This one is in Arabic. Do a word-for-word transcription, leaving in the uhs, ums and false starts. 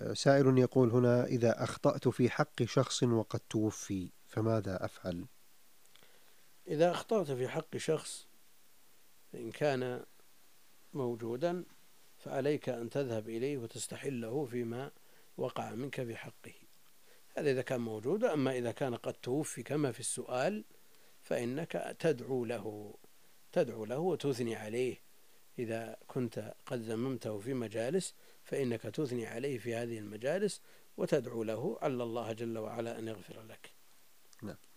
سائل يقول هنا: إذا أخطأت في حق شخص وقد توفي فماذا أفعل؟ إذا أخطأت في حق شخص إن كان موجودا فعليك أن تذهب إليه وتستحله فيما وقع منك في حقه، هذا إذا كان موجود. أما إذا كان قد توفي كما في السؤال فإنك تدعو له تدعو له وتثني عليه. إذا كنت قد ذممته في مجالس فإنك تثني عليه في هذه المجالس وتدعو له على الله جل وعلا أن يغفر لك. نعم.